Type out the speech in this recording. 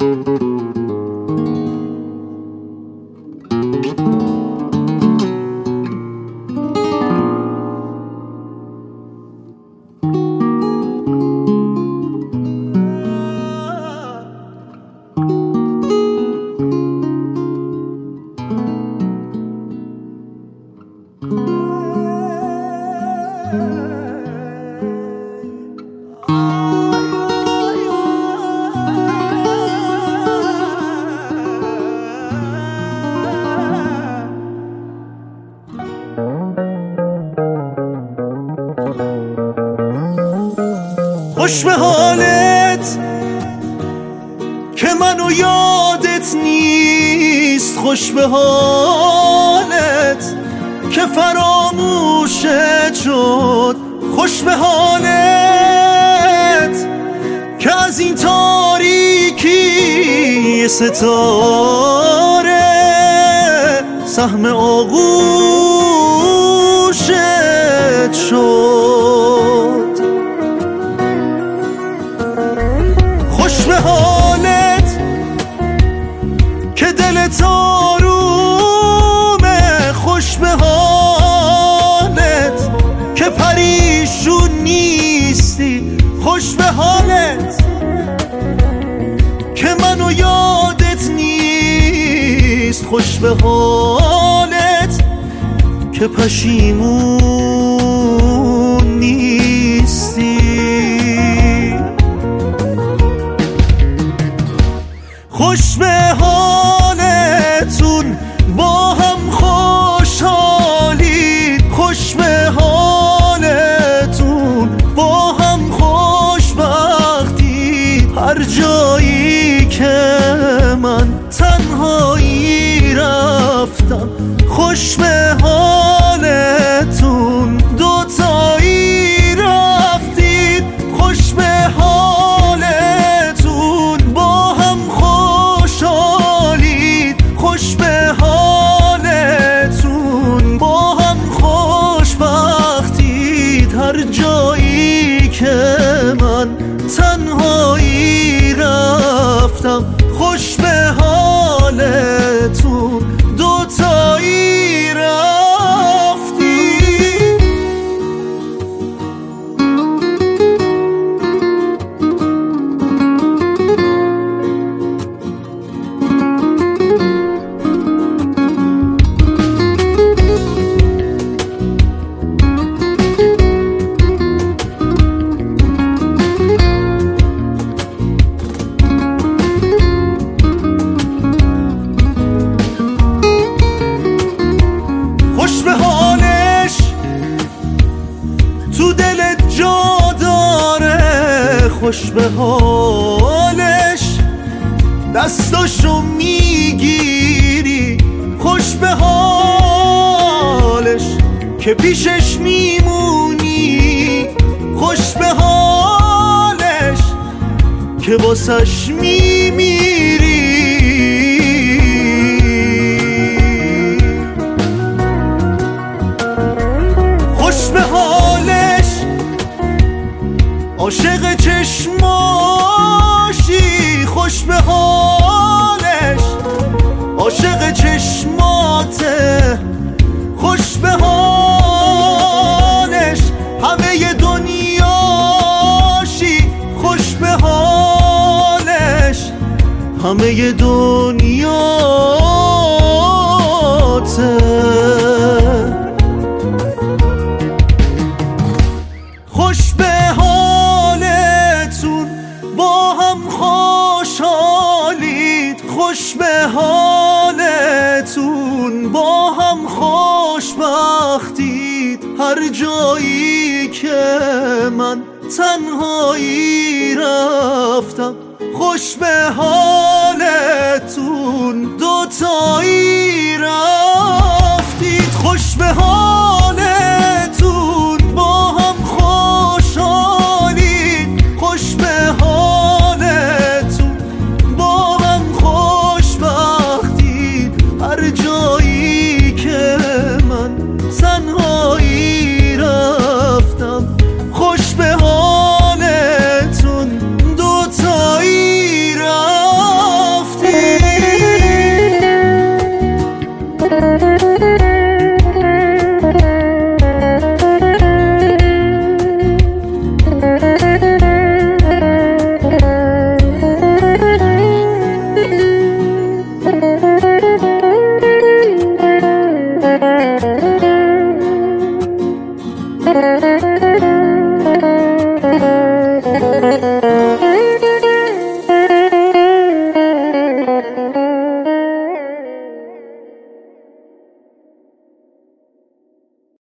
خوش به حالت که منو یادت نیست، خوش به حالت که فراموشت شد، خوش به حالت که از این تاریکی ستاره سهم آغوشت شد. خوش به حالت که دلت آرومه، خوش به حالت که پریشون نیستی، خوش به حالت که منو یادت نیست، خوش به حالت که پشیمون نیستی. خوش به حالتون با هم خوشحالید، خوش به حالتون با هم خوشبختید. هر جایی که من تنهایی رفتم، خوش به حالتون دوتایی رفتید، خوش به حالتون با هم خوشحالید، خوش به حالتون با هم خوشبختید. هر جایی که من تنهایی رفتم، خوش به حالتون دوتایی رفتید. خوش به حالش تو دلت جا داره، خوش به حالش دستاشو میگیری، خوش به حالش که پیشش میمونی، خوش به حالش که واسش میمیری. خوش به حالش عاشق چشماشی، خوش به حالش عاشق چشماته، خوش به حالش همه دنیاشی، خوش به حالش همه دنیاته. خوش به حالتون با هم خوشحالید، خوش به حالتون با هم خوشبختید. هر جایی که من تنهایی رفتم، خوش به حالتون دوتایی رفتید. خوش به حالتون با هم خوشحالید، خوش به حالتون با هم خوشبختید. هر جایی که من تنهایی رفتم، خوش به حالتون دوتایی رفتید.